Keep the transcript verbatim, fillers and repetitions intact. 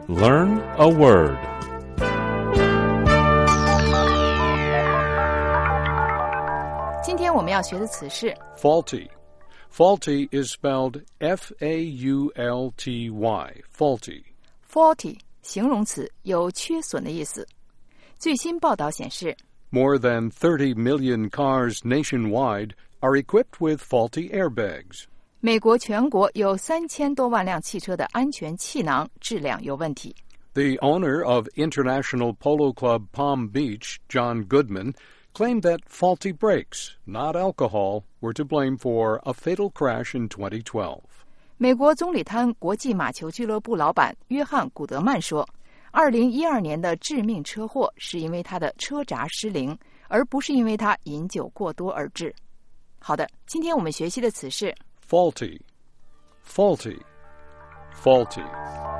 Learn a word. Faulty. Faulty is spelled F A U L T Y. Faulty. Faulty 形容词，有缺损的意思。最新报道显示 More than thirty million cars nationwide are equipped with faulty airbags. 美国全国有三千多万辆汽车的安全气囊质量有问题。 The owner of International Polo Club Palm Beach, John Goodman, claimed that faulty brakes, not alcohol, were to blame for a fatal crash in twenty twelve. 美国棕榈滩国际马球俱乐部老板约翰·古德曼说，二零一二年的致命车祸是因为他的车闸失灵，而不是因为他饮酒过多而致。好的，今天我们学习的词是 Faulty. Faulty. Faulty.